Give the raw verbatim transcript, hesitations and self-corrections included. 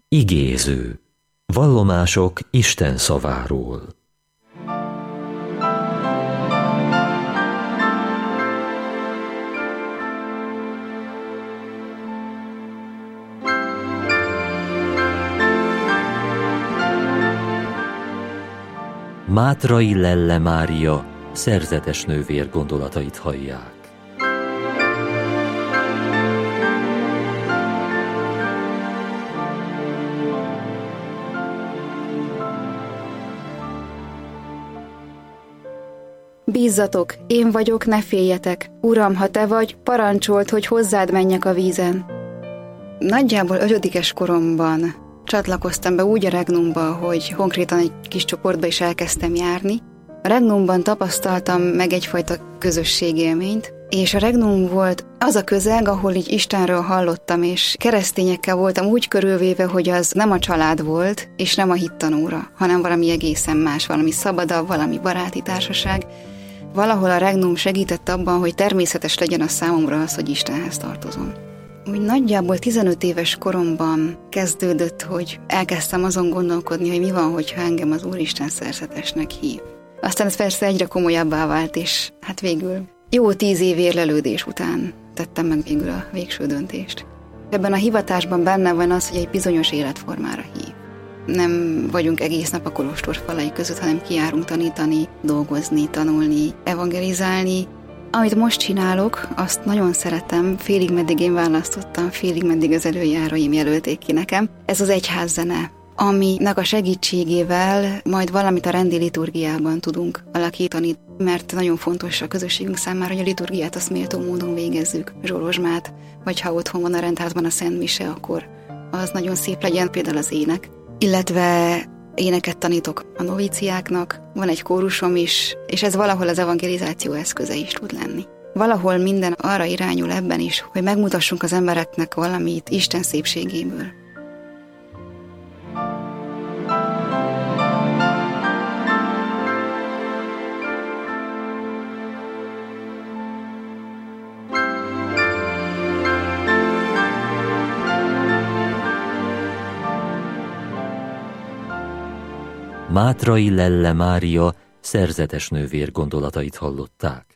Igéző. Vallomások Isten szaváról. Mátrai Lelle Mária szerzetes nővér gondolatait hallják. Bízzatok, én vagyok, ne féljetek. Uram, ha te vagy, parancsold, hogy hozzád menjek a vízen. Nagyjából ötödikes koromban csatlakoztam be úgy a Regnumba, hogy konkrétan egy kis csoportba is elkezdtem járni. A Regnumban tapasztaltam meg egyfajta közösségélményt, és a Regnum volt az a közeg, ahol így Istenről hallottam, és keresztényekkel voltam úgy körülvéve, hogy az nem a család volt, és nem a hittanóra, hanem valami egészen más, valami szabadabb, valami baráti társaság. Valahol a Regnum segített abban, hogy természetes legyen a számomra az, hogy Istenhez tartozom. Úgy nagyjából tizenöt éves koromban kezdődött, hogy elkezdtem azon gondolkodni, hogy mi van, hogyha engem az Úristen szerzetesnek hív. Aztán ez persze egyre komolyabbá vált, és hát végül jó tíz év érlelődés után tettem meg végül a végső döntést. Ebben a hivatásban benne van az, hogy egy bizonyos életformára hív. Nem vagyunk egész nap a kolostor falai között, hanem kijárunk tanítani, dolgozni, tanulni, evangelizálni. Amit most csinálok, azt nagyon szeretem, félig meddig én választottam, félig meddig az előjáróim jelölték ki nekem. Ez az egyházzene, aminek a segítségével majd valamit a rendi liturgiában tudunk alakítani, mert nagyon fontos a közösségünk számára, hogy a liturgiát azt méltó módon végezzük, zsolozsmát, vagy ha otthon van a rendházban a Szent Mise, akkor az nagyon szép legyen, például az ének. Illetve éneket tanítok a noviciáknak, van egy kórusom is, és ez valahol az evangelizáció eszköze is tud lenni. Valahol minden arra irányul ebben is, hogy megmutassunk az embereknek valamit Isten szépségéből. Mátrai Lelle Mária szerzetes nővér gondolatait hallották.